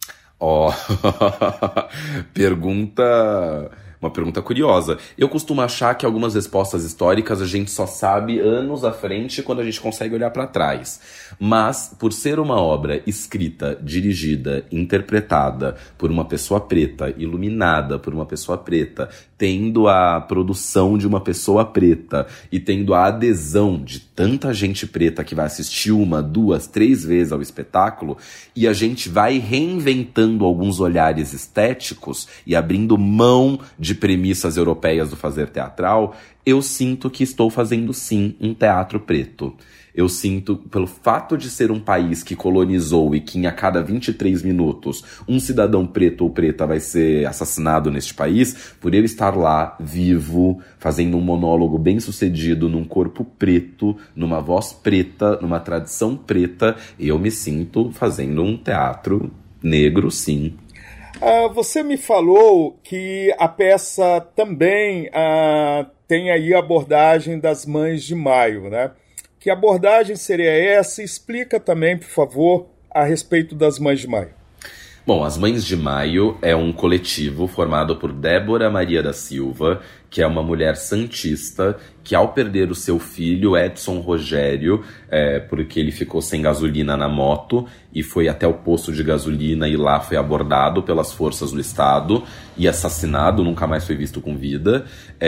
Uma pergunta curiosa. Eu costumo achar que algumas respostas históricas a gente só sabe anos à frente quando a gente consegue olhar para trás. Mas, por ser uma obra escrita, dirigida, interpretada por uma pessoa preta, iluminada por uma pessoa preta, tendo a produção de uma pessoa preta e tendo a adesão de tanta gente preta que vai assistir 1, 2, 3 vezes ao espetáculo, e a gente vai reinventando alguns olhares estéticos e abrindo mão de premissas europeias do fazer teatral, eu sinto que estou fazendo sim um teatro preto. Eu sinto, pelo fato de ser um país que colonizou e que em a cada 23 minutos um cidadão preto ou preta vai ser assassinado neste país, por eu estar lá, vivo, fazendo um monólogo bem sucedido, num corpo preto, numa voz preta, numa tradição preta, eu me sinto fazendo um teatro negro, sim. Você me falou que a peça também tem aí a abordagem das Mães de Maio, né? Que abordagem seria essa? Explica também, por favor, a respeito das Mães de Maio. Bom, as Mães de Maio é um coletivo formado por Débora Maria da Silva, que é uma mulher santista, que ao perder o seu filho, Edson Rogério, porque ele ficou sem gasolina na moto e foi até o posto de gasolina e lá foi abordado pelas forças do Estado e assassinado, nunca mais foi visto com vida,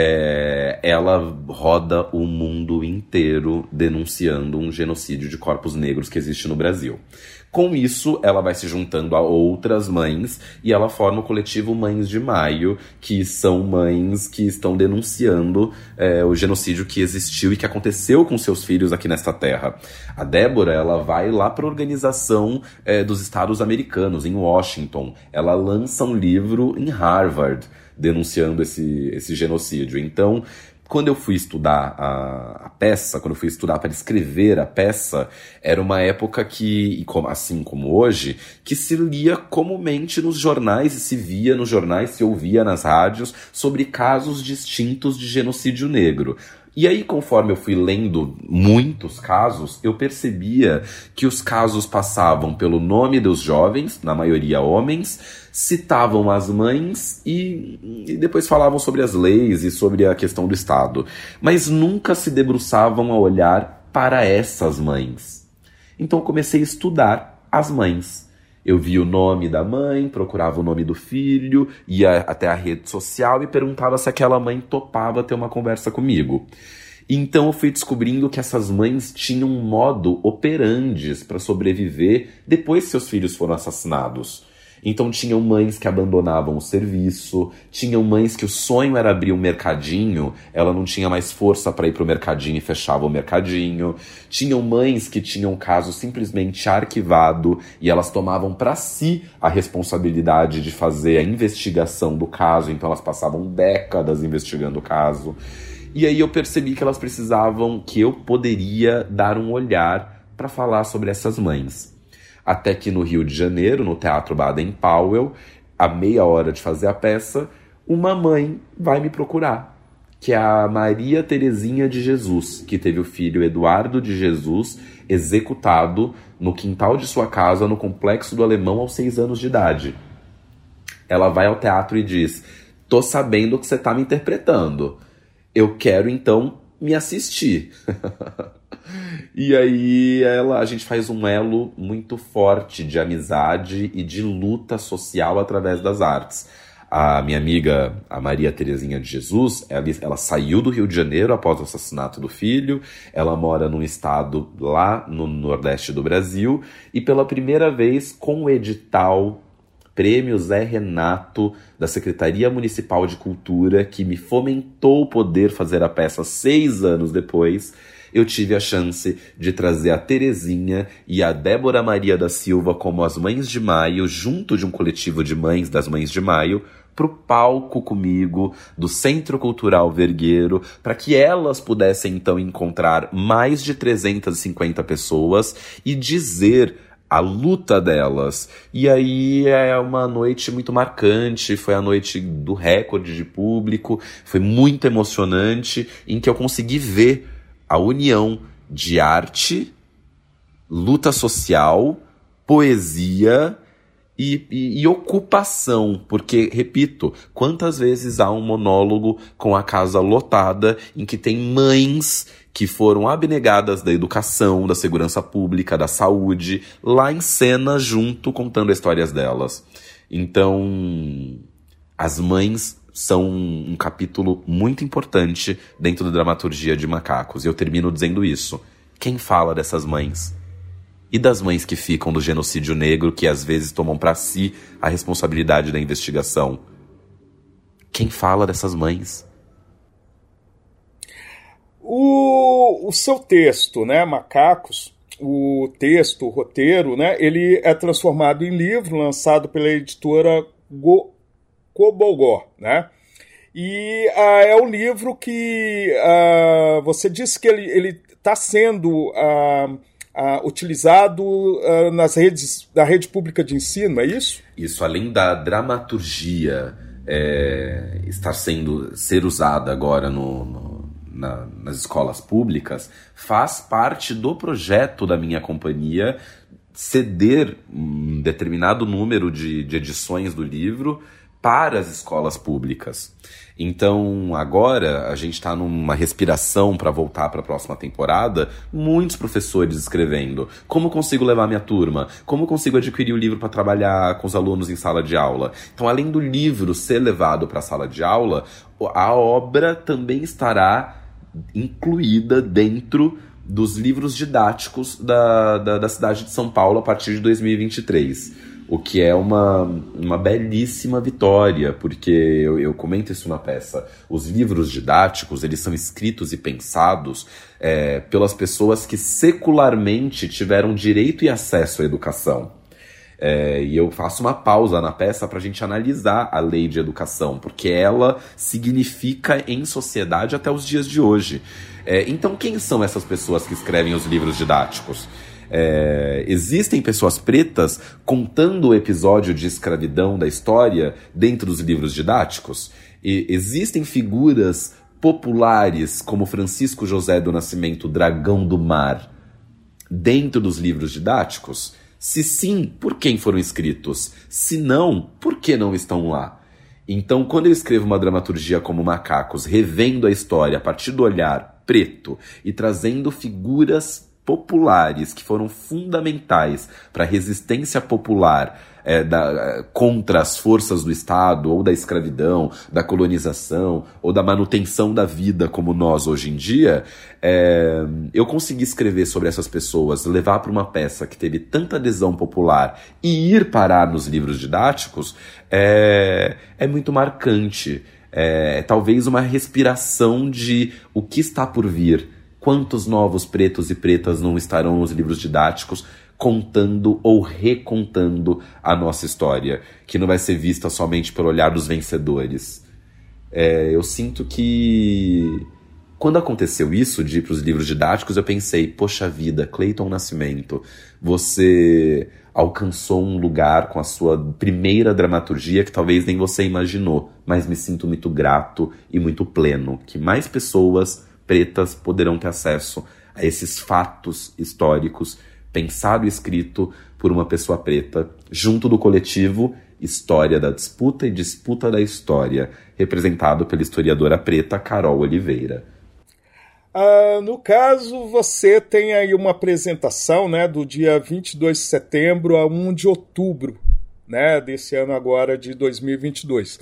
ela roda o mundo inteiro denunciando um genocídio de corpos negros que existe no Brasil. Com isso, ela vai se juntando a outras mães e ela forma o coletivo Mães de Maio, que são mães que estão denunciando o genocídio que existiu e que aconteceu com seus filhos aqui nesta terra. A Débora, ela vai lá para a Organização dos Estados Americanos, em Washington. Ela lança um livro em Harvard denunciando esse genocídio. Então, quando eu fui estudar a peça, quando eu fui estudar para escrever a peça, era uma época que, assim como hoje, que se lia comumente nos jornais, e se via nos jornais, se ouvia nas rádios, sobre casos distintos de genocídio negro. E aí, conforme eu fui lendo muitos casos, eu percebia que os casos passavam pelo nome dos jovens, na maioria homens, citavam as mães e depois falavam sobre as leis e sobre a questão do Estado. Mas nunca se debruçavam a olhar para essas mães. Então eu comecei a estudar as mães. Eu via o nome da mãe, procurava o nome do filho, ia até a rede social e perguntava se aquela mãe topava ter uma conversa comigo. Então eu fui descobrindo que essas mães tinham um modo operandi para sobreviver depois que seus filhos foram assassinados. Então tinham mães que abandonavam o serviço, tinham mães que o sonho era abrir um mercadinho, ela não tinha mais força para ir para o mercadinho e fechava o mercadinho. Tinham mães que tinham o caso simplesmente arquivado e elas tomavam para si a responsabilidade de fazer a investigação do caso, então elas passavam décadas investigando o caso. E aí eu percebi que elas precisavam, que eu poderia dar um olhar para falar sobre essas mães. Até que no Rio de Janeiro, no Teatro Baden-Powell, a meia hora de fazer a peça, uma mãe vai me procurar, que é a Maria Terezinha de Jesus, que teve o filho Eduardo de Jesus executado no quintal de sua casa, no Complexo do Alemão, aos 6 anos de idade. Ela vai ao teatro e diz: tô sabendo que você tá me interpretando. Eu quero, então, me assistir. E aí a gente faz um elo muito forte de amizade e de luta social através das artes. A minha amiga, a Maria Terezinha de Jesus, ela saiu do Rio de Janeiro após o assassinato do filho, ela mora num estado lá no Nordeste do Brasil, e pela primeira vez, com o edital Prêmio Zé Renato, da Secretaria Municipal de Cultura, que me fomentou poder fazer a peça 6 anos depois, eu tive a chance de trazer a Terezinha e a Débora Maria da Silva como as Mães de Maio, junto de um coletivo de mães das Mães de Maio, pro palco comigo do Centro Cultural Vergueiro, para que elas pudessem então encontrar mais de 350 pessoas e dizer a luta delas. E aí é uma noite muito marcante, foi a noite do recorde de público, foi muito emocionante, em que eu consegui ver a união de arte, luta social, poesia e ocupação. Porque, repito, quantas vezes há um monólogo com a casa lotada em que tem mães que foram abnegadas da educação, da segurança pública, da saúde, lá em cena junto, contando as histórias delas. Então, as mães são um capítulo muito importante dentro da dramaturgia de Macacos. E eu termino dizendo isso. Quem fala dessas mães? E das mães que ficam do genocídio negro, que às vezes tomam para si a responsabilidade da investigação? Quem fala dessas mães? O seu texto, né, Macacos, o texto, o roteiro, né, ele é transformado em livro, lançado pela editora Cobogó, né? E é um livro que você disse que ele está sendo utilizado nas redes da rede pública de ensino, é isso? Isso, além da dramaturgia ser usada agora nas escolas públicas, faz parte do projeto da minha companhia ceder um determinado número de edições do livro para as escolas públicas. Então, agora, a gente está numa respiração para voltar para a próxima temporada, muitos professores escrevendo: como consigo levar minha turma? Como consigo adquirir o livro para trabalhar com os alunos em sala de aula? Então, além do livro ser levado para a sala de aula, a obra também estará incluída dentro dos livros didáticos da cidade de São Paulo a partir de 2023. O que é uma belíssima vitória, porque eu comento isso na peça. Os livros didáticos, eles são escritos e pensados pelas pessoas que secularmente tiveram direito e acesso à educação. E eu faço uma pausa na peça para a gente analisar a lei de educação, porque ela significa em sociedade até os dias de hoje. Então, quem são essas pessoas que escrevem os livros didáticos? Existem pessoas pretas contando o episódio de escravidão da história dentro dos livros didáticos? Existem figuras populares, como Francisco José do Nascimento, Dragão do Mar, dentro dos livros didáticos? Se sim, por quem foram escritos? Se não, por que não estão lá? Então, quando eu escrevo uma dramaturgia como Macacos, revendo a história a partir do olhar preto e trazendo figuras populares que foram fundamentais para a resistência popular contra as forças do Estado, ou da escravidão, da colonização, ou da manutenção da vida como nós hoje em dia, eu consegui escrever sobre essas pessoas, levar para uma peça que teve tanta adesão popular e ir parar nos livros didáticos, é muito marcante. Talvez uma respiração de o que está por vir. Quantos novos pretos e pretas não estarão nos livros didáticos contando ou recontando a nossa história, que não vai ser vista somente pelo olhar dos vencedores. Eu sinto que quando aconteceu isso de ir para os livros didáticos, eu pensei, poxa vida, Cleiton Nascimento, você alcançou um lugar com a sua primeira dramaturgia que talvez nem você imaginou, mas me sinto muito grato e muito pleno, que mais pessoas pretas poderão ter acesso a esses fatos históricos, pensado e escrito por uma pessoa preta, junto do coletivo História da Disputa e Disputa da História, representado pela historiadora preta Carol Oliveira. No caso, você tem aí uma apresentação, né, do dia 22 de setembro a 1 de outubro, né, desse ano agora de 2022.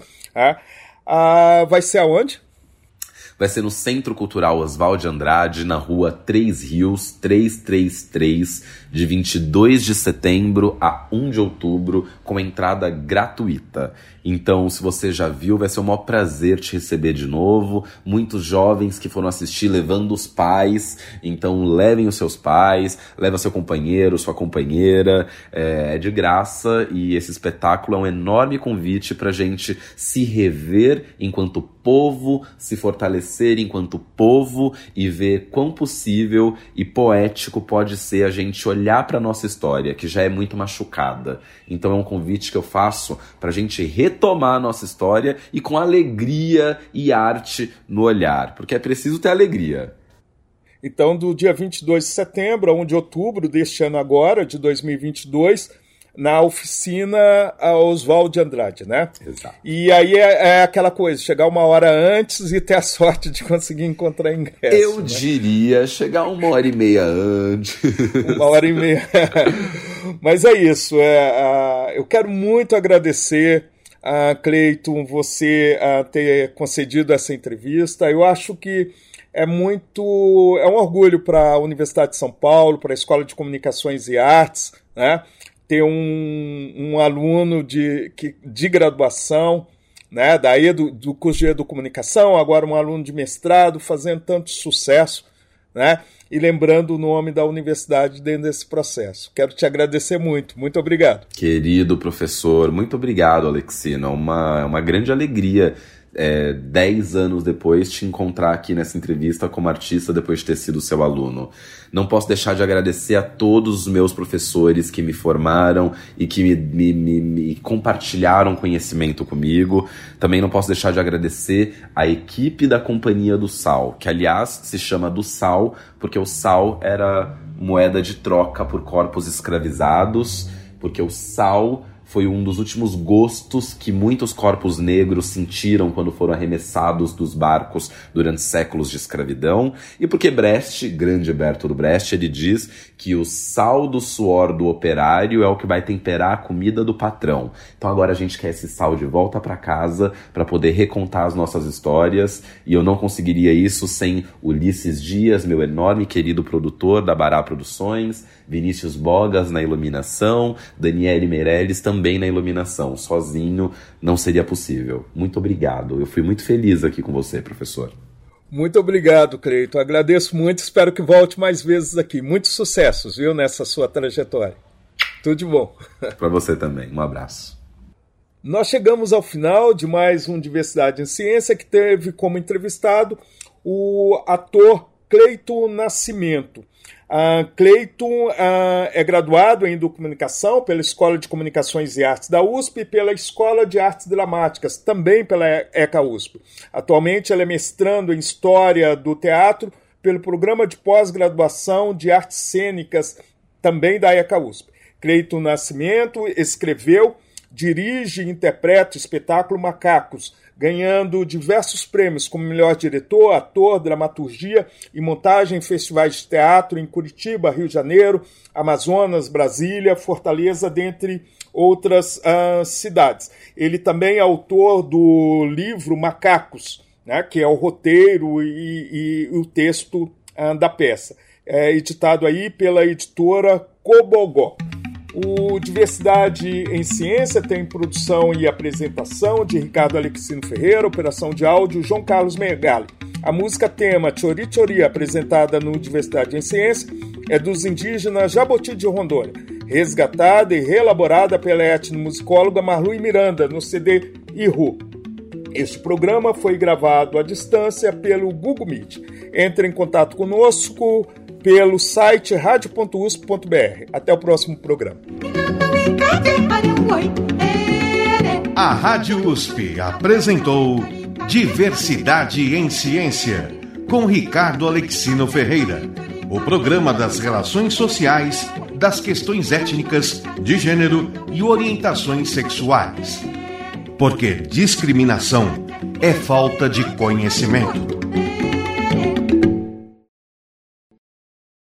Vai ser aonde? Vai ser no Centro Cultural Oswald de Andrade, na rua 3 Rios, 333, de 22 de setembro a 1 de outubro, com entrada gratuita. Então, se você já viu, vai ser um maior prazer te receber de novo. Muitos jovens que foram assistir levando os pais, então levem os seus pais, leva seu companheiro, sua companheira, é de graça, e esse espetáculo é um enorme convite pra gente se rever enquanto povo, se fortalecer enquanto povo e ver quão possível e poético pode ser a gente olhar para nossa história, que já é muito machucada. Então é um convite que eu faço para a gente retomar a nossa história e com alegria e arte no olhar, porque é preciso ter alegria. Então, do dia 22 de setembro a 1 de outubro deste ano agora, de 2022, na oficina Oswald de Andrade, né? Exato. E aí é aquela coisa, chegar uma hora antes e ter a sorte de conseguir encontrar ingresso. Eu diria chegar 1h30 antes. 1h30. Mas é isso. Eu quero muito agradecer a Cleiton, você ter concedido essa entrevista. Eu acho que é um orgulho para a Universidade de São Paulo, para a Escola de Comunicações e Artes, né? Ter um aluno de graduação, né, daí do curso de Educomunicação, agora um aluno de mestrado, fazendo tanto sucesso, né, e lembrando o nome da universidade dentro desse processo. Quero te agradecer muito. Muito obrigado. Querido professor, muito obrigado, Alexina. Uma grande alegria 10 anos depois te encontrar aqui nessa entrevista como artista depois de ter sido seu aluno. Não posso deixar de agradecer a todos os meus professores que me formaram e que me compartilharam conhecimento comigo. Também não posso deixar de agradecer a equipe da Companhia do Sal, que aliás se chama do Sal porque o sal era moeda de troca por corpos escravizados, porque o sal foi um dos últimos gostos que muitos corpos negros sentiram quando foram arremessados dos barcos durante séculos de escravidão. E porque Brecht, grande Bertolt Brecht, ele diz que o sal do suor do operário é o que vai temperar a comida do patrão. Então agora a gente quer esse sal de volta para casa para poder recontar as nossas histórias. E eu não conseguiria isso sem Ulisses Dias, meu enorme querido produtor da Bará Produções, Vinícius Bogas na iluminação, Daniele Meirelles também na iluminação. Sozinho não seria possível. Muito obrigado. Eu fui muito feliz aqui com você, professor. Muito obrigado, Cleiton. Agradeço muito. Espero que volte mais vezes aqui. Muitos sucessos, viu, nessa sua trajetória. Tudo de bom. Para você também. Um abraço. Nós chegamos ao final de mais um Diversidade em Ciência, que teve como entrevistado o ator Cleiton Nascimento. Cleiton é graduado em Educomunicação pela Escola de Comunicações e Artes da USP e pela Escola de Artes Dramáticas, também pela ECA USP. Atualmente ele é mestrando em História do Teatro pelo Programa de Pós-Graduação de Artes Cênicas, também da ECA USP. Cleiton Nascimento escreveu, dirige e interpreta o espetáculo Macacos, ganhando diversos prêmios como melhor diretor, ator, dramaturgia e montagem em festivais de teatro em Curitiba, Rio de Janeiro, Amazonas, Brasília, Fortaleza, dentre outras cidades. Ele também é autor do livro Macacos, né, que é o roteiro e o texto da peça. É editado aí pela editora Cobogó. O Diversidade em Ciência tem produção e apresentação de Ricardo Alexino Ferreira, operação de áudio João Carlos Megali. A música tema Chori Chori, apresentada no Diversidade em Ciência, é dos indígenas Jaboti de Rondônia, resgatada e reelaborada pela etnomusicóloga Marlui Miranda no CD Ihu. Este programa foi gravado à distância pelo Google Meet. Entre em contato conosco pelo site radio.usp.br. Até o próximo programa. A Rádio USP apresentou Diversidade em Ciência, com Ricardo Alexino Ferreira, o programa das relações sociais, das questões étnicas, de gênero e orientações sexuais. Porque discriminação é falta de conhecimento.